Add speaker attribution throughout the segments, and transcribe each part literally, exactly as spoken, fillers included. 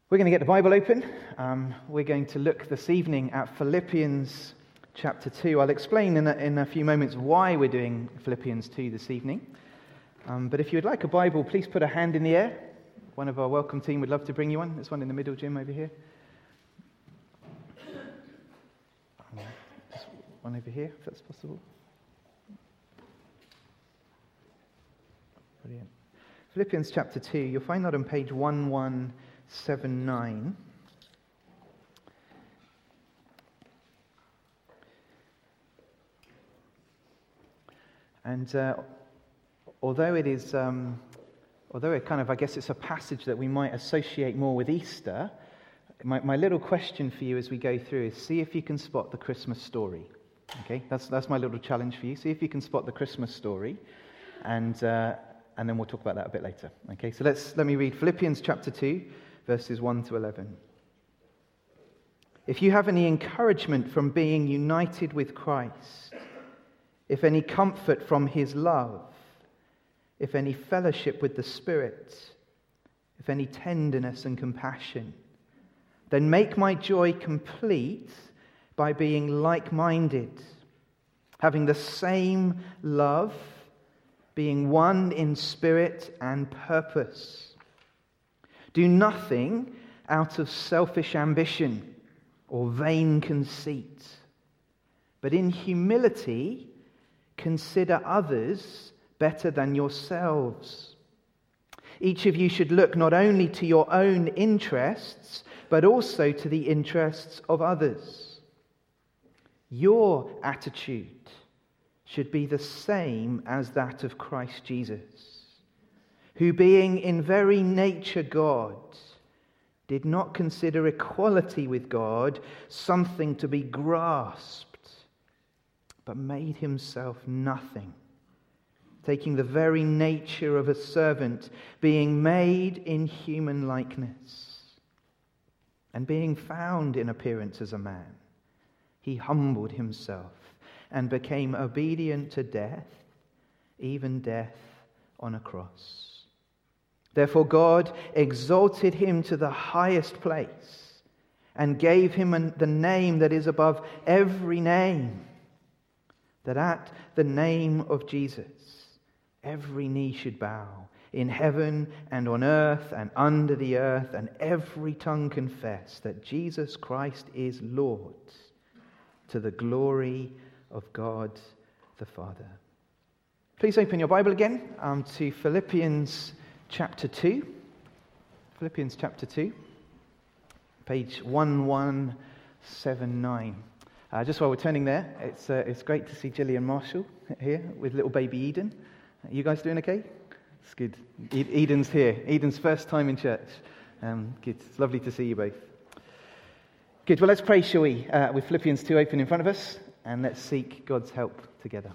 Speaker 1: We're going to get the Bible open. Um, we're going to look this evening at Philippians chapter two. I'll explain in a, in a few moments why we're doing Philippians two this evening. Um, but if you would like a Bible, please put a hand in the air. One of our welcome team would love to bring you one. There's one in the middle, Jim, over here. Um, just one over here, if that's possible. Brilliant. Philippians chapter two, you'll find that on page one one seven nine. And uh, although it is, um, although it kind of, I guess it's a passage that we might associate more with Easter, my, my little question for you as we go through is see if you can spot the Christmas story. Okay, that's that's my little challenge for you. See if you can spot the Christmas story, and uh, and then we'll talk about that a bit later. Okay, so let's let me read Philippians chapter two, verses one to eleven. If you have any encouragement from being united with Christ, if any comfort from his love, if any fellowship with the Spirit, if any tenderness and compassion, then make my joy complete by being like-minded, having the same love, being one in spirit and purpose. Do nothing out of selfish ambition or vain conceit, but in humility consider others better than yourselves. Each of you should look not only to your own interests, but also to the interests of others. Your attitude should be the same as that of Christ Jesus, who being in very nature God, did not consider equality with God something to be grasped, but made himself nothing, taking the very nature of a servant, being made in human likeness, and being found in appearance as a man, he humbled himself and became obedient to death, even death on a cross. Therefore God exalted him to the highest place and gave him an, the name that is above every name, that at the name of Jesus every knee should bow, in heaven and on earth and under the earth, and every tongue confess that Jesus Christ is Lord, to the glory of God the Father. Please open your Bible again um, to Philippians chapter two. Philippians chapter two, page one one seven nine. Uh, just while we're turning there, it's uh, it's great to see Gillian Marshall here with little baby Eden. You guys doing okay? It's good. E- Eden's here. Eden's first time in church. Um, good. It's lovely to see you both. Good. Well, let's pray, shall we? Uh, with Philippians two open in front of us, and let's seek God's help together.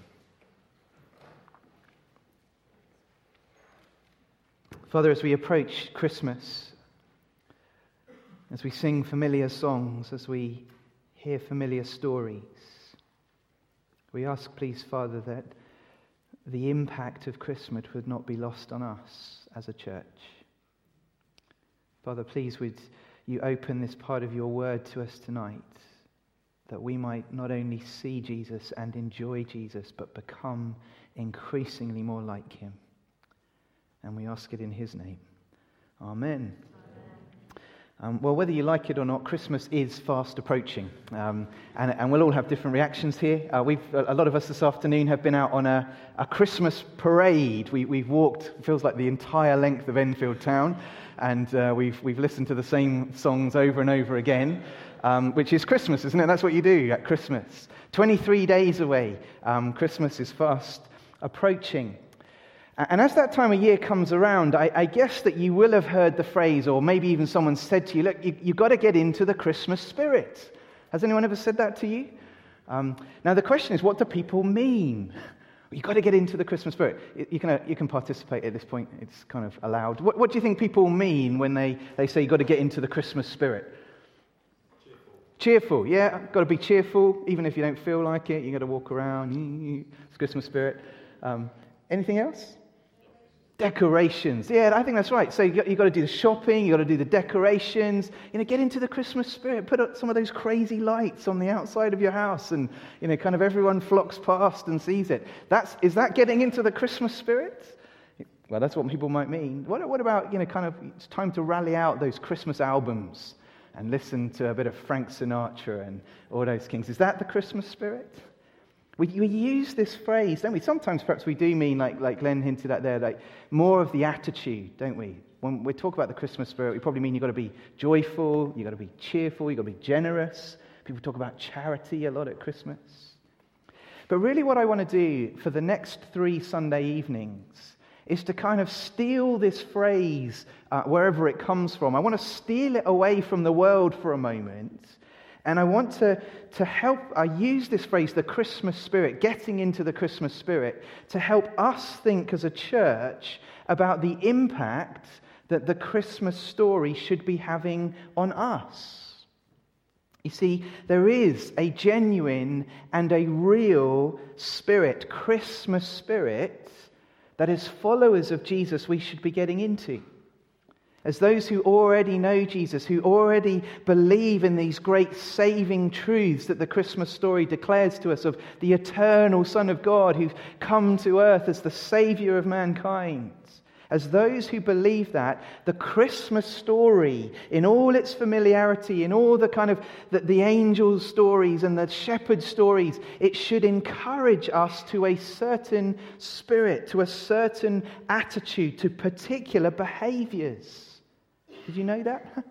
Speaker 1: Father, as we approach Christmas, as we sing familiar songs, as we hear familiar stories, we ask, please, Father, that the impact of Christmas would not be lost on us as a church. Father, please, would you open this part of your word to us tonight, that we might not only see Jesus and enjoy Jesus, but become increasingly more like him. And we ask it in his name. Amen. Um, well, whether you like it or not, Christmas is fast approaching, um, and, and we'll all have different reactions here. Uh, we've a lot of us this afternoon have been out on a, a Christmas parade. We, we've walked, feels like the entire length of Enfield town, and uh, we've we've listened to the same songs over and over again, um, which is Christmas, isn't it? That's what you do at Christmas. twenty-three days away, um, Christmas is fast approaching. And as that time of year comes around, I, I guess that you will have heard the phrase, or maybe even someone said to you, look, you, you've got to get into the Christmas spirit. Has anyone ever said that to you? Um, now the question is, what do people mean? You've got to get into the Christmas spirit. You can, uh, you can participate at this point. It's kind of allowed. What, what do you think people mean when they, they say you've got to get into the Christmas spirit? Cheerful. Cheerful, yeah. Got to be cheerful, even if you don't feel like it. You've got to walk around. It's Christmas spirit. Um, anything else? Decorations. Yeah, I think that's right. So you've got, you've got to do the shopping, you've got to do the decorations. You know, get into the Christmas spirit. Put up some of those crazy lights on the outside of your house and, you know, kind of everyone flocks past and sees it. That's, is that getting into the Christmas spirit? Well, that's what people might mean. What, what about, you know, kind of, it's time to rally out those Christmas albums and listen to a bit of Frank Sinatra and all those kings. Is that the Christmas spirit? We, we use this phrase, don't we? Sometimes perhaps we do mean, like, like Glenn hinted at there, like more of the attitude, don't we? When we talk about the Christmas spirit, we probably mean you've got to be joyful, you've got to be cheerful, you've got to be generous. People talk about charity a lot at Christmas. But really what I want to do for the next three Sunday evenings is to kind of steal this phrase uh, wherever it comes from. I want to steal it away from the world for a moment. And I want to, to help, I use this phrase, the Christmas spirit, getting into the Christmas spirit, to help us think as a church about the impact that the Christmas story should be having on us. You see, there is a genuine and a real spirit, Christmas spirit, that as followers of Jesus we should be getting into. As those who already know Jesus, who already believe in these great saving truths that the Christmas story declares to us of the eternal Son of God who's come to earth as the Saviour of mankind. As those who believe that, the Christmas story, in all its familiarity, in all the kind of the, the angels' stories and the shepherd stories, it should encourage us to a certain spirit, to a certain attitude, to particular behaviours. Did you know that?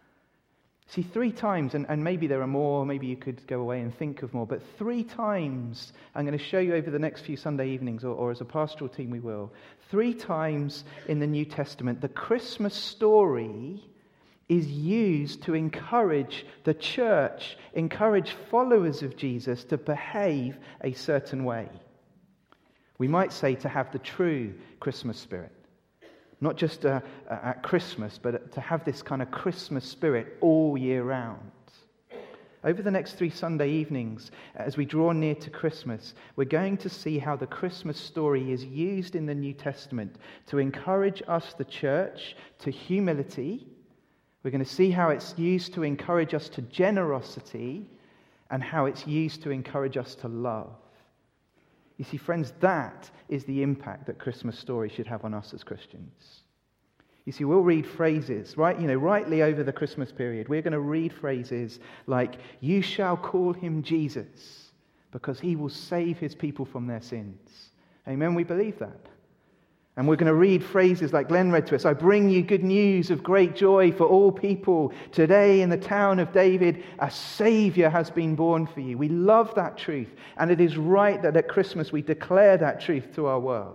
Speaker 1: See, three times, and, and maybe there are more, maybe you could go away and think of more, but three times, I'm going to show you over the next few Sunday evenings, or, or as a pastoral team we will, three times in the New Testament, the Christmas story is used to encourage the church, encourage followers of Jesus to behave a certain way. We might say to have the true Christmas spirit. Not just uh, at Christmas, but to have this kind of Christmas spirit all year round. Over the next three Sunday evenings, as we draw near to Christmas, we're going to see how the Christmas story is used in the New Testament to encourage us, the church, to humility. We're going to see how it's used to encourage us to generosity and how it's used to encourage us to love. You see, friends, that is the impact that Christmas story should have on us as Christians. You see, we'll read phrases, right? You know, rightly over the Christmas period, we're going to read phrases like, "You shall call him Jesus, because he will save his people from their sins." Amen, we believe that. And we're going to read phrases like Glenn read to us, "I bring you good news of great joy for all people. Today in the town of David, a Saviour has been born for you." We love that truth. And it is right that at Christmas we declare that truth to our world.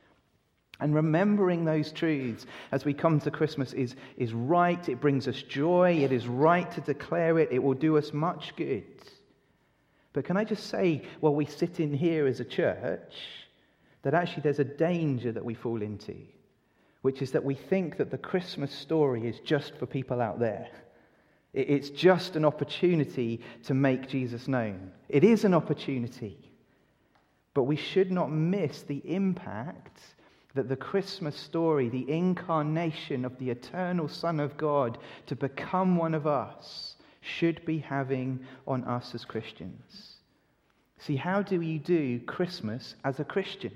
Speaker 1: And remembering those truths as we come to Christmas is, is right. It brings us joy. It is right to declare it. It will do us much good. But can I just say, while we sit in here as a church, that actually there's a danger that we fall into, which is that we think that the Christmas story is just for people out there. It's just an opportunity to make Jesus known. It is an opportunity, but we should not miss the impact that the Christmas story, the incarnation of the eternal Son of God to become one of us, should be having on us as Christians. See, how do you do Christmas as a Christian?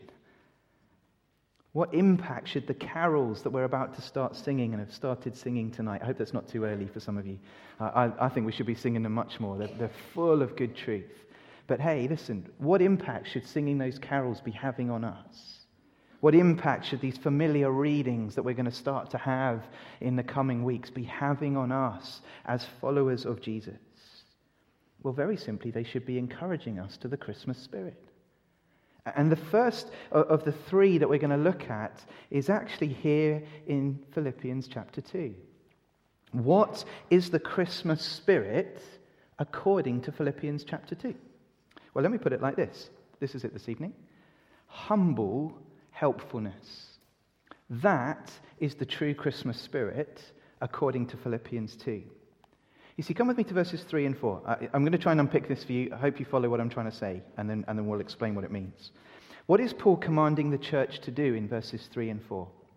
Speaker 1: What impact should the carols that we're about to start singing and have started singing tonight, I hope that's not too early for some of you. Uh, I, I think we should be singing them much more. They're, they're full of good truth. But hey, listen, what impact should singing those carols be having on us? What impact should these familiar readings that we're going to start to have in the coming weeks be having on us as followers of Jesus? Well, very simply, they should be encouraging us to the Christmas spirit. And the first of the three that we're going to look at is actually here in Philippians chapter two. What is the Christmas spirit according to Philippians chapter two? Well, let me put it like this. This is it this evening. Humble helpfulness. That is the true Christmas spirit according to Philippians two. You see, come with me to verses three and four. I, I'm going to try and unpick this for you. I hope you follow what I'm trying to say, and then, and then we'll explain what it means. What is Paul commanding the church to do in verses three and four?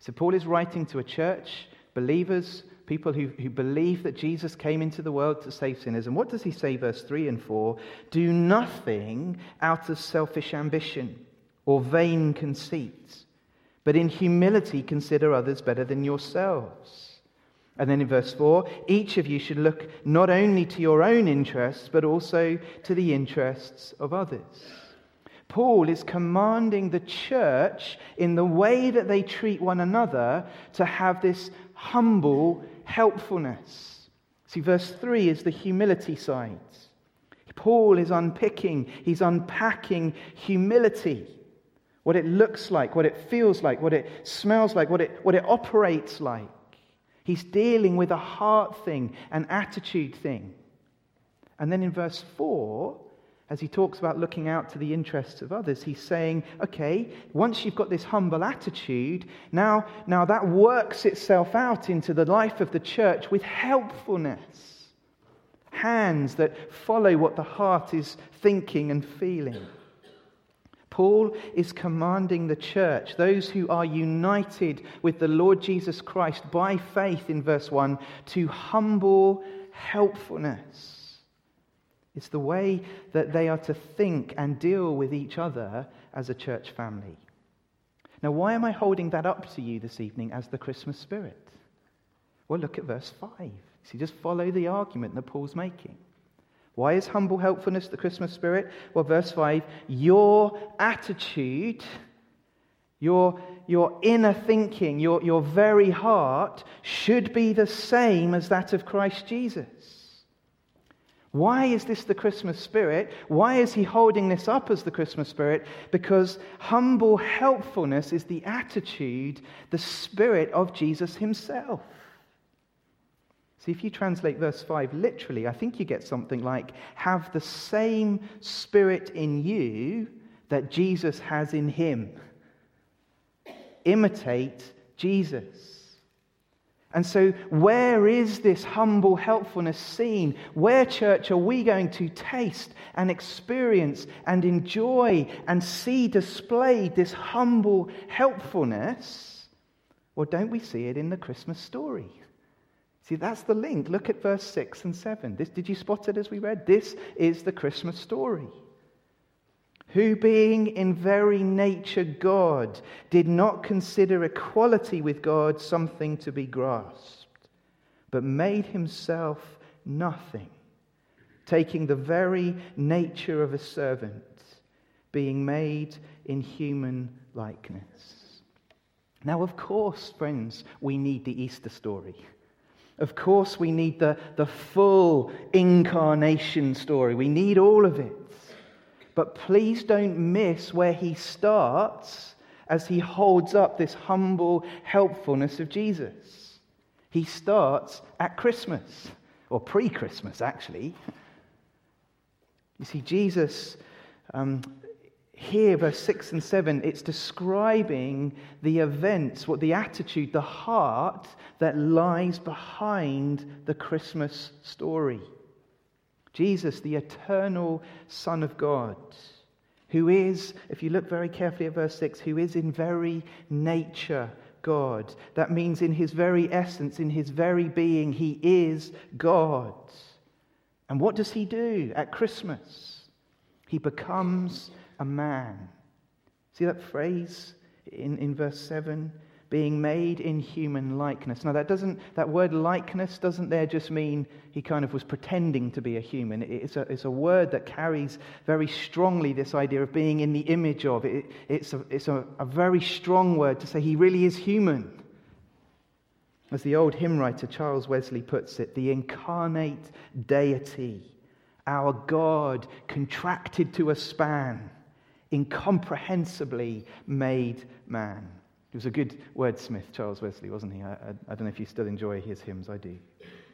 Speaker 1: So Paul is writing to a church, believers, people who, who believe that Jesus came into the world to save sinners. And what does he say, verse three and four? Do nothing out of selfish ambition or vain conceit, but in humility consider others better than yourselves. And then in verse four, each of you should look not only to your own interests, but also to the interests of others. Paul is commanding the church in the way that they treat one another to have this humble helpfulness. See, verse three is the humility side. Paul is unpicking, he's unpacking humility. What it looks like, what it feels like, what it smells like, what it, what it operates like. He's dealing with a heart thing, an attitude thing. And then in verse four, as he talks about looking out to the interests of others, he's saying, okay, once you've got this humble attitude, now, now that works itself out into the life of the church with helpfulness. Hands that follow what the heart is thinking and feeling. Paul is commanding the church, those who are united with the Lord Jesus Christ by faith in verse one, to humble helpfulness. It's the way that they are to think and deal with each other as a church family. Now, why am I holding that up to you this evening as the Christmas spirit? Well, look at verse five. See, just follow the argument that Paul's making. Why is humble helpfulness the Christmas spirit? Well, verse five, your attitude, your, your inner thinking, your, your very heart should be the same as that of Christ Jesus. Why is this the Christmas spirit? Why is he holding this up as the Christmas spirit? Because humble helpfulness is the attitude, the spirit of Jesus himself. See, if you translate verse five literally, I think you get something like, have the same spirit in you that Jesus has in him. Imitate Jesus. And so where is this humble helpfulness seen? Where, church, are we going to taste and experience and enjoy and see displayed this humble helpfulness? Or don't we see it in the Christmas story? See, that's the link. Look at verse six and seven. This, did you spot it as we read? This is the Christmas story. Who, being in very nature God, did not consider equality with God something to be grasped, but made himself nothing, taking the very nature of a servant, being made in human likeness. Now, of course, friends, we need the Easter story. Of course, we need the, the full incarnation story. We need all of it. But please don't miss where he starts as he holds up this humble helpfulness of Jesus. He starts at Christmas, or pre-Christmas actually. You see, Jesus, um, here, verse six and seven, it's describing the events, what the attitude, the heart that lies behind the Christmas story. Jesus, the eternal Son of God, who is, if you look very carefully at verse six, who is in very nature God. That means in his very essence, in his very being, he is God. And what does he do at Christmas? He becomes a man. See that phrase in, in verse seven? Being made in human likeness. Now that doesn't, that word likeness doesn't there just mean he kind of was pretending to be a human. It's a, it's a word that carries very strongly this idea of being in the image of. It, it's a, it's a, a very strong word to say he really is human. As the old hymn writer Charles Wesley puts it, the incarnate deity, our God contracted to a span, incomprehensibly made man. He was a good wordsmith, Charles Wesley, wasn't he? I, I, I don't know if you still enjoy his hymns. I do.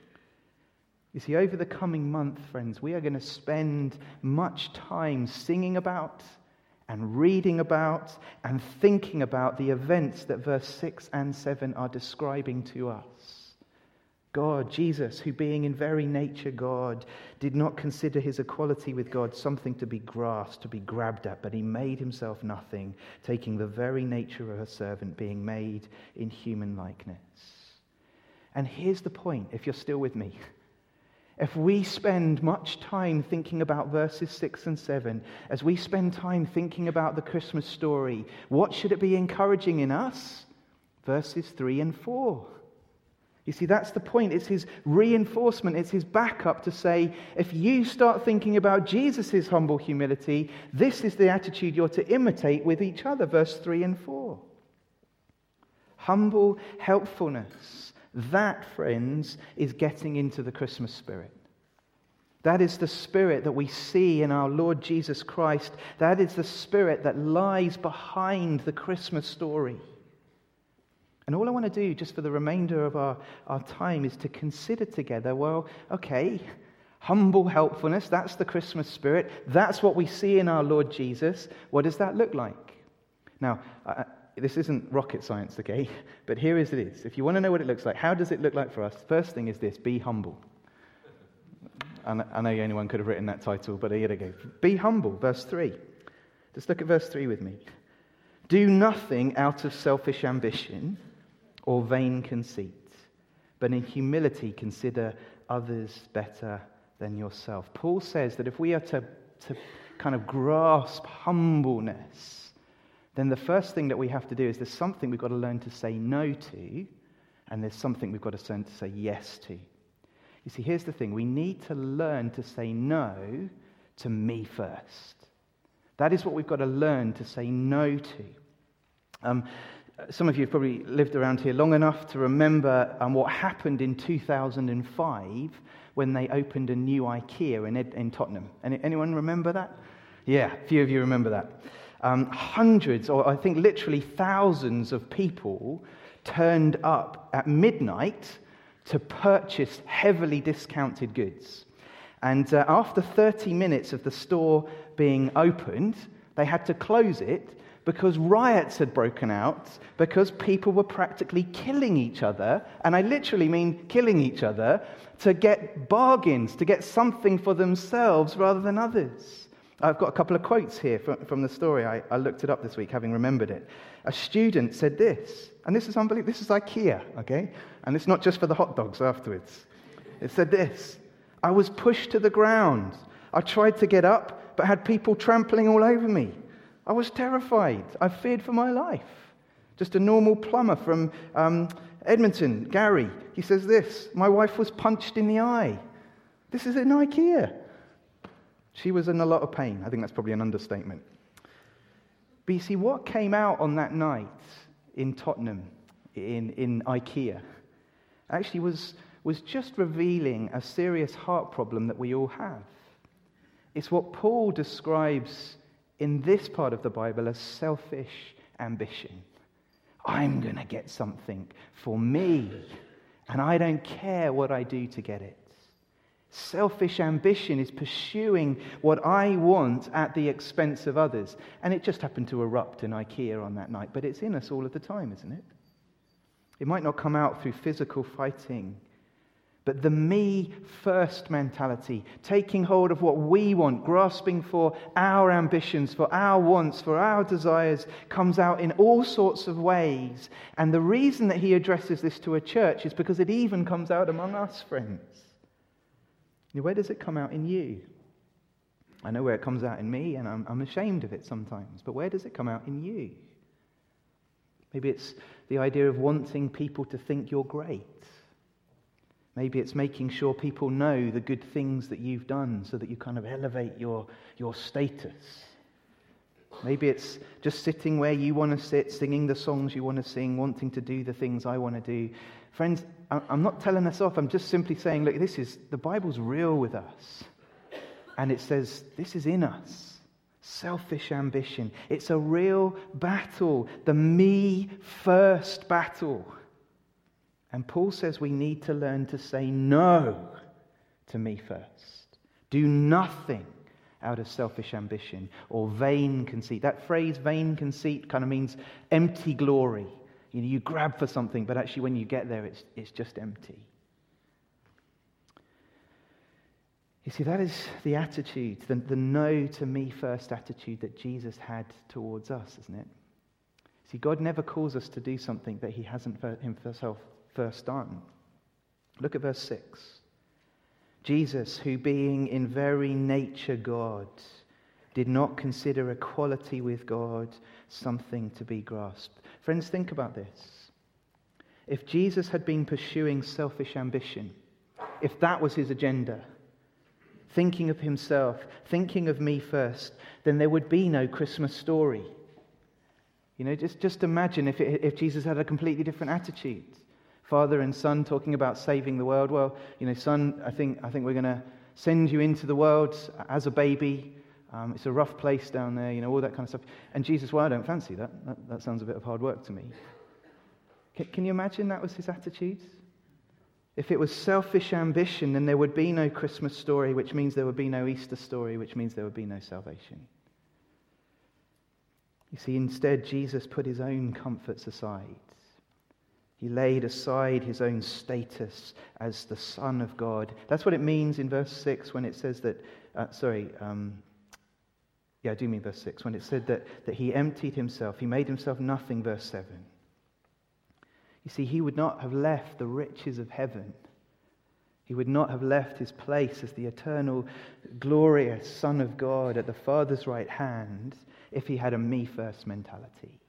Speaker 1: You see, over the coming month, friends, we are going to spend much time singing about and reading about and thinking about the events that verse six and seven are describing to us. God, Jesus, who being in very nature God, did not consider his equality with God something to be grasped, to be grabbed at, but he made himself nothing, taking the very nature of a servant, being made in human likeness. And here's the point, if you're still with me. If we spend much time thinking about verses six and seven, as we spend time thinking about the Christmas story, what should it be encouraging in us? Verses three and four. You see, that's the point. It's his reinforcement. It's his backup to say, if you start thinking about Jesus' humble humility, this is the attitude you're to imitate with each other. Verse three and four. Humble helpfulness. That, friends, is getting into the Christmas spirit. That is the spirit that we see in our Lord Jesus Christ. That is the spirit that lies behind the Christmas story. And all I want to do, just for the remainder of our, our time, is to consider together, well, okay, humble helpfulness, that's the Christmas spirit. That's what we see in our Lord Jesus. What does that look like? Now, uh, this isn't rocket science, okay? But here is it is. If you want to know what it looks like, how does it look like for us? First thing is this: be humble. And I know anyone could have written that title, but here they go. Be humble, verse three. Just look at verse three with me. Do nothing out of selfish ambition or vain conceit, but in humility consider others better than yourself. Paul says that if we are to, to kind of grasp humbleness, then the first thing that we have to do is there's something we've got to learn to say no to, and there's something we've got to learn to say yes to. You see, here's the thing. We need to learn to say no to me first. That is what we've got to learn to say no to. Um, some of you have probably lived around here long enough to remember um, what happened in two thousand five when they opened a new IKEA in, Ed- in Tottenham. Any, anyone remember that? Yeah, a few of you remember that. Um, hundreds, or I think literally thousands of people turned up at midnight to purchase heavily discounted goods. And uh, after thirty minutes of the store being opened, they had to close it because riots had broken out, because people were practically killing each other, and I literally mean killing each other, to get bargains, to get something for themselves rather than others. I've got a couple of quotes here from, from the story. I, I looked it up this week, having remembered it. A student said this, and this is unbelievable. This is IKEA, okay? And it's not just for the hot dogs afterwards. It said this: I was pushed to the ground. I tried to get up, but had people trampling all over me. I was terrified. I feared for my life. Just a normal plumber from um, Edmonton, Gary. He says this: my wife was punched in the eye. This is in IKEA. She was in a lot of pain. I think that's probably an understatement. But you see, what came out on that night in Tottenham, in, in IKEA, actually was, was just revealing a serious heart problem that we all have. It's what Paul describes in this part of the Bible as selfish ambition. I'm going to get something for me, and I don't care what I do to get it. Selfish ambition is pursuing what I want at the expense of others. And it just happened to erupt in IKEA on that night, but it's in us all of the time, isn't it? It might not come out through physical fighting, but the me first mentality, taking hold of what we want, grasping for our ambitions, for our wants, for our desires, comes out in all sorts of ways. And the reason that he addresses this to a church is because it even comes out among us, friends. Where does it come out in you? I know where it comes out in me, and I'm, I'm ashamed of it sometimes, but where does it come out in you? Maybe it's the idea of wanting people to think you're great. Maybe it's making sure people know the good things that you've done so that you kind of elevate your, your status. Maybe it's just sitting where you want to sit, singing the songs you want to sing, wanting to do the things I want to do. Friends, I'm not telling us off. I'm just simply saying, look, this is, the Bible's real with us. And it says, this is in us. Selfish ambition. It's a real battle. The me first battle. And Paul says we need to learn to say no to me first. Do nothing out of selfish ambition or vain conceit. That phrase, vain conceit, kind of means empty glory. You know, you grab for something, but actually when you get there, it's it's just empty. You see, that is the attitude, the, the no to me first attitude that Jesus had towards us, isn't it? See, God never calls us to do something that he hasn't himself first done. Look at verse six. Jesus, who being in very nature God, did not consider equality with God something to be grasped. Friends, think about this. If Jesus had been pursuing selfish ambition, if that was his agenda, thinking of himself, thinking of me first, then there would be no Christmas story. You know, just, just imagine if, it, if Jesus had a completely different attitude. Father and son talking about saving the world. Well, you know, son, I think I think we're going to send you into the world as a baby. Um, it's a rough place down there, you know, all that kind of stuff. And Jesus, well, I don't fancy that. That, that sounds a bit of hard work to me. Can, can you imagine that was his attitude? If it was selfish ambition, then there would be no Christmas story, which means there would be no Easter story, which means there would be no salvation. You see, instead, Jesus put his own comforts aside. He laid aside his own status as the Son of God. That's what it means in verse six when it says that, uh, sorry, um, yeah, I do mean verse six, when it said that, that he emptied himself, he made himself nothing, verse seven. You see, he would not have left the riches of heaven. He would not have left his place as the eternal, glorious Son of God at the Father's right hand if he had a me-first mentality.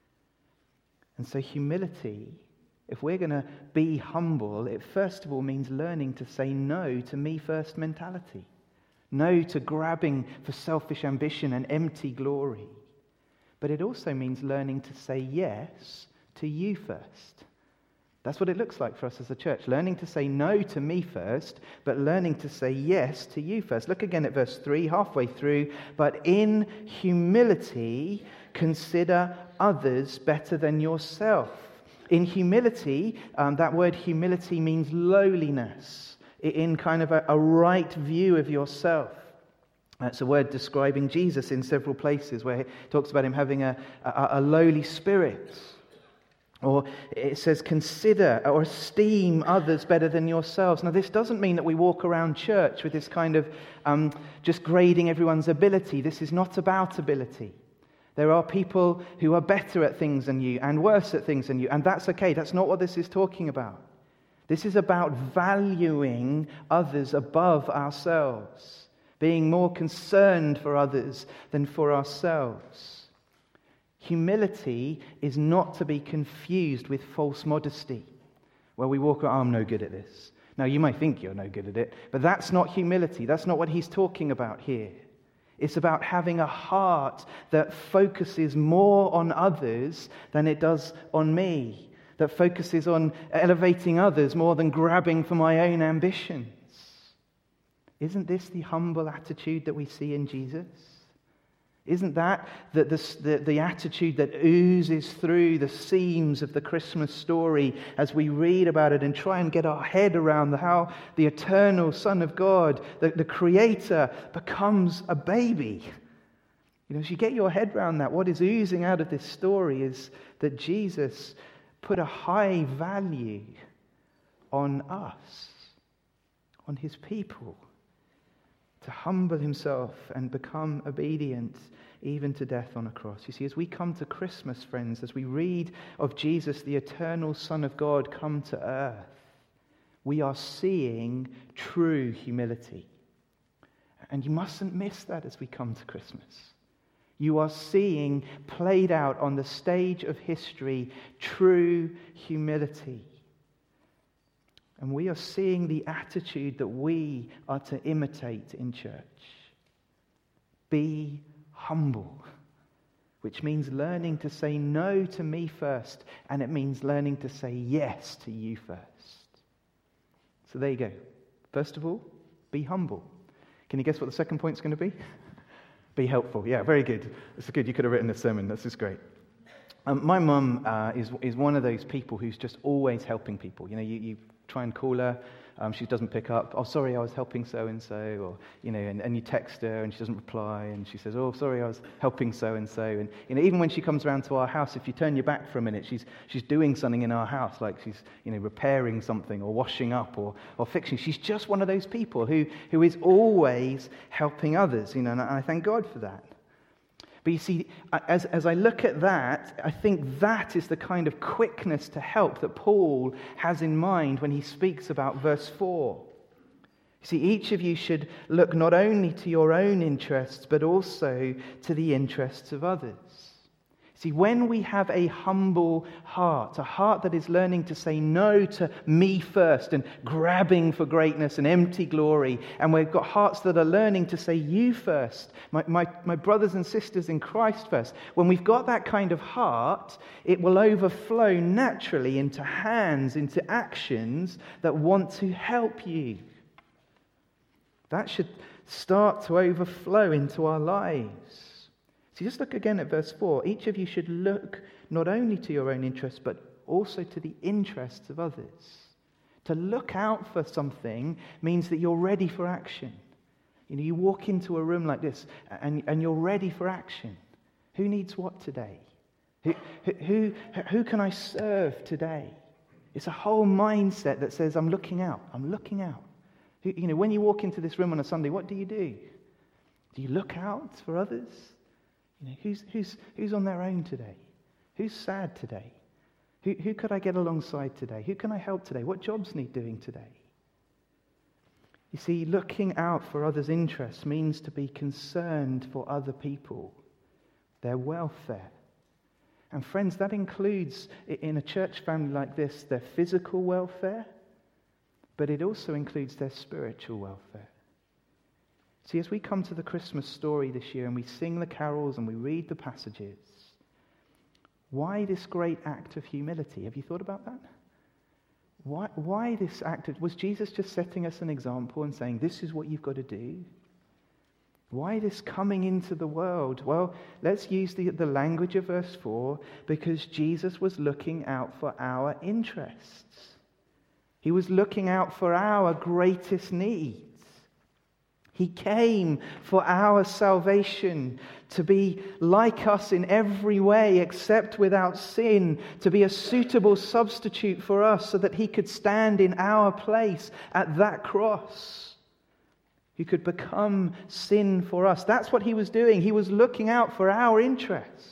Speaker 1: And so humility, if we're going to be humble, it first of all means learning to say no to me-first mentality. No to grabbing for selfish ambition and empty glory. But it also means learning to say yes to you first. That's what it looks like for us as a church. Learning to say no to me first, but learning to say yes to you first. Look again at verse three, halfway through. But in humility, consider others better than yourself. In humility, um, that word humility means lowliness, in kind of a, a right view of yourself. That's a word describing Jesus in several places where it talks about him having a, a, a lowly spirit. Or it says, consider or esteem others better than yourselves. Now, this doesn't mean that we walk around church with this kind of um, just grading everyone's ability. This is not about ability. There are people who are better at things than you and worse at things than you, and that's okay. That's not what this is talking about. This is about valuing others above ourselves, being more concerned for others than for ourselves. Humility is not to be confused with false modesty, where we walk around, oh, I'm no good at this. Now, you may think you're no good at it, but that's not humility. That's not what he's talking about here. It's about having a heart that focuses more on others than it does on me, that focuses on elevating others more than grabbing for my own ambitions. Isn't this the humble attitude that we see in Jesus? Isn't that the, the, the, the attitude that oozes through the seams of the Christmas story as we read about it and try and get our head around the, how the eternal Son of God, the, the Creator, becomes a baby? You know, as you get your head around that, what is oozing out of this story is that Jesus put a high value on us, on his people, to humble himself and become obedient even to death on a cross. You see, as we come to Christmas, friends, as we read of Jesus, the eternal Son of God, come to earth, we are seeing true humility. And you mustn't miss that as we come to Christmas. You are seeing played out on the stage of history true humility. And we are seeing the attitude that we are to imitate in church. Be humble, which means learning to say no to me first, and it means learning to say yes to you first. So there you go. First of all, be humble. Can you guess what the second point's going to be? Be helpful. Yeah, very good. That's good. You could have written a sermon. This is great. Um, my mum uh, is is one of those people who's just always helping people. You know, you, you try and call her. Um, she doesn't pick up. Oh, sorry, I was helping so-and-so. Or, you know, and, and you text her and she doesn't reply. And she says, oh, sorry, I was helping so-and-so. And, you know, even when she comes around to our house, if you turn your back for a minute, she's she's doing something in our house, like she's, you know, repairing something or washing up or, or fixing. She's just one of those people who, who is always helping others, you know, and I thank God for that. But you see, as, as I look at that, I think that is the kind of quickness to help that Paul has in mind when he speaks about verse four. You see, each of you should look not only to your own interests, but also to the interests of others. See, when we have a humble heart, a heart that is learning to say no to me first and grabbing for greatness and empty glory, and we've got hearts that are learning to say you first, my, my, my brothers and sisters in Christ first, when we've got that kind of heart, it will overflow naturally into hands, into actions that want to help you. That should start to overflow into our lives. So just look again at verse four. Each of you should look not only to your own interests, but also to the interests of others. To look out for something means that you're ready for action. You know, you walk into a room like this and, and you're ready for action. Who needs what today? Who, who, who can I serve today? It's a whole mindset that says, I'm looking out. I'm looking out. Who, you know, when you walk into this room on a Sunday, what do you do? Do you look out for others? You know, who's, who's, who's on their own today? Who's sad today? Who, who could I get alongside today? Who can I help today? What jobs need doing today? You see, looking out for others' interests means to be concerned for other people, their welfare. And friends, that includes, in a church family like this, their physical welfare, but it also includes their spiritual welfare. See, as we come to the Christmas story this year and we sing the carols and we read the passages, why this great act of humility? Have you thought about that? Why, why this act of... Was Jesus just setting us an example and saying, this is what you've got to do? Why this coming into the world? Well, let's use the, the language of verse four, because Jesus was looking out for our interests. He was looking out for our greatest needs. He came for our salvation, to be like us in every way except without sin, to be a suitable substitute for us so that he could stand in our place at that cross. He could become sin for us. That's what he was doing. He was looking out for our interests.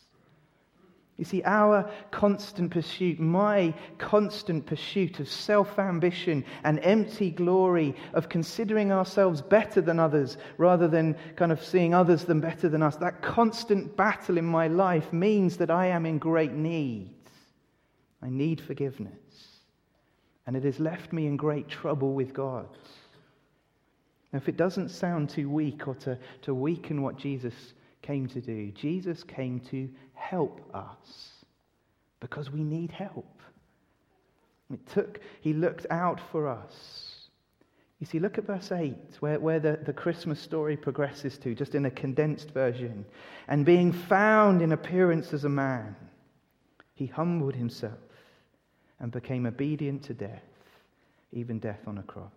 Speaker 1: You see, our constant pursuit, my constant pursuit of self-ambition and empty glory, of considering ourselves better than others rather than kind of seeing others than better than us, that constant battle in my life means that I am in great need. I need forgiveness. And it has left me in great trouble with God. Now, if it doesn't sound too weak or to, to weaken what Jesus came to do, Jesus came to help us because we need help. It took, he looked out for us. You see, look at verse eight, where, where the, the Christmas story progresses to, just in a condensed version. And being found in appearance as a man, he humbled himself and became obedient to death, even death on a cross.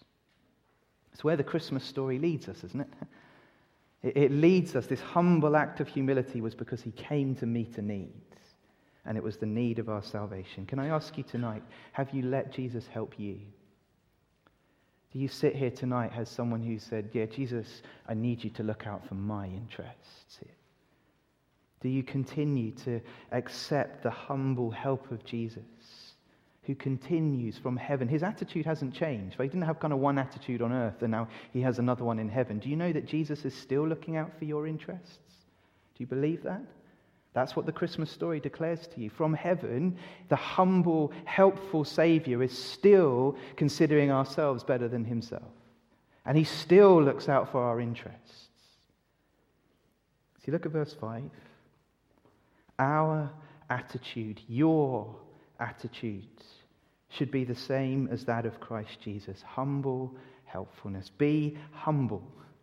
Speaker 1: It's where the Christmas story leads us, isn't it? It leads us, this humble act of humility was because he came to meet a need. And it was the need of our salvation. Can I ask you tonight, have you let Jesus help you? Do you sit here tonight as someone who said, yeah, Jesus, I need you to look out for my interests here? Do you continue to accept the humble help of Jesus, who continues from heaven? His attitude hasn't changed. He didn't have kind of one attitude on earth and now he has another one in heaven. Do you know that Jesus is still looking out for your interests? Do you believe that? That's what the Christmas story declares to you. From heaven, the humble, helpful Savior is still considering ourselves better than himself. And he still looks out for our interests. See, look at verse five. Our attitude, your attitude, should be the same as that of Christ Jesus. Humble helpfulness. Be humble.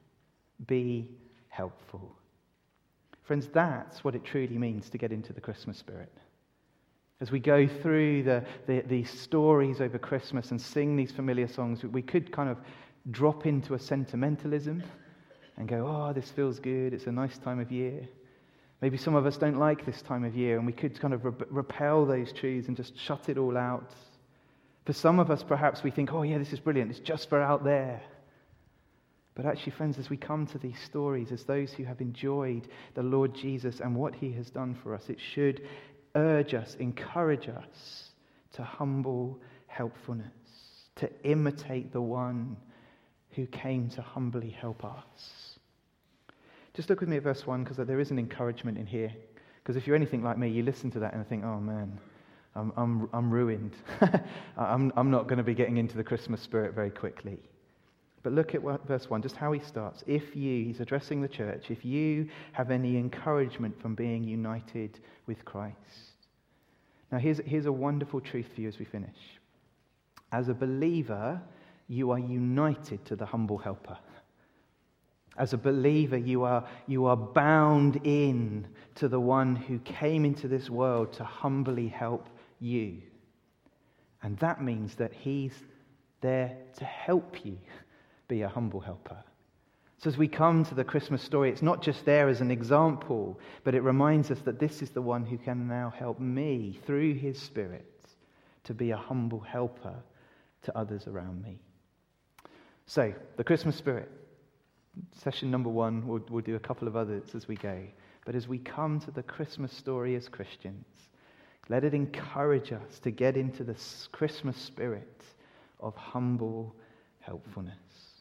Speaker 1: Be helpful. Friends, that's what it truly means to get into the Christmas spirit. As we go through the, the, these stories over Christmas and sing these familiar songs, we could kind of drop into a sentimentalism and go, oh, this feels good, it's a nice time of year. Maybe some of us don't like this time of year, and we could kind of re- repel those truths and just shut it all out. For some of us, perhaps we think, oh yeah, this is brilliant, it's just for out there. But actually, friends, as we come to these stories, as those who have enjoyed the Lord Jesus and what he has done for us, it should urge us, encourage us to humble helpfulness, to imitate the one who came to humbly help us. Just look with me at verse one, because there is an encouragement in here. Because if you're anything like me, you listen to that and think, oh man, I'm I'm, I'm ruined. I'm, I'm not going to be getting into the Christmas spirit very quickly. But look at what, verse one, just how he starts. If you, he's addressing the church, if you have any encouragement from being united with Christ. Now here's, here's a wonderful truth for you as we finish. As a believer, you are united to the humble helper. As a believer, you are, you are bound in to the one who came into this world to humbly help you. And that means that he's there to help you be a humble helper. So as we come to the Christmas story, it's not just there as an example, but it reminds us that this is the one who can now help me through his Spirit to be a humble helper to others around me. So, the Christmas spirit. Session number one, we'll, we'll do a couple of others as we go. But as we come to the Christmas story as Christians, let it encourage us to get into the Christmas spirit of humble helpfulness.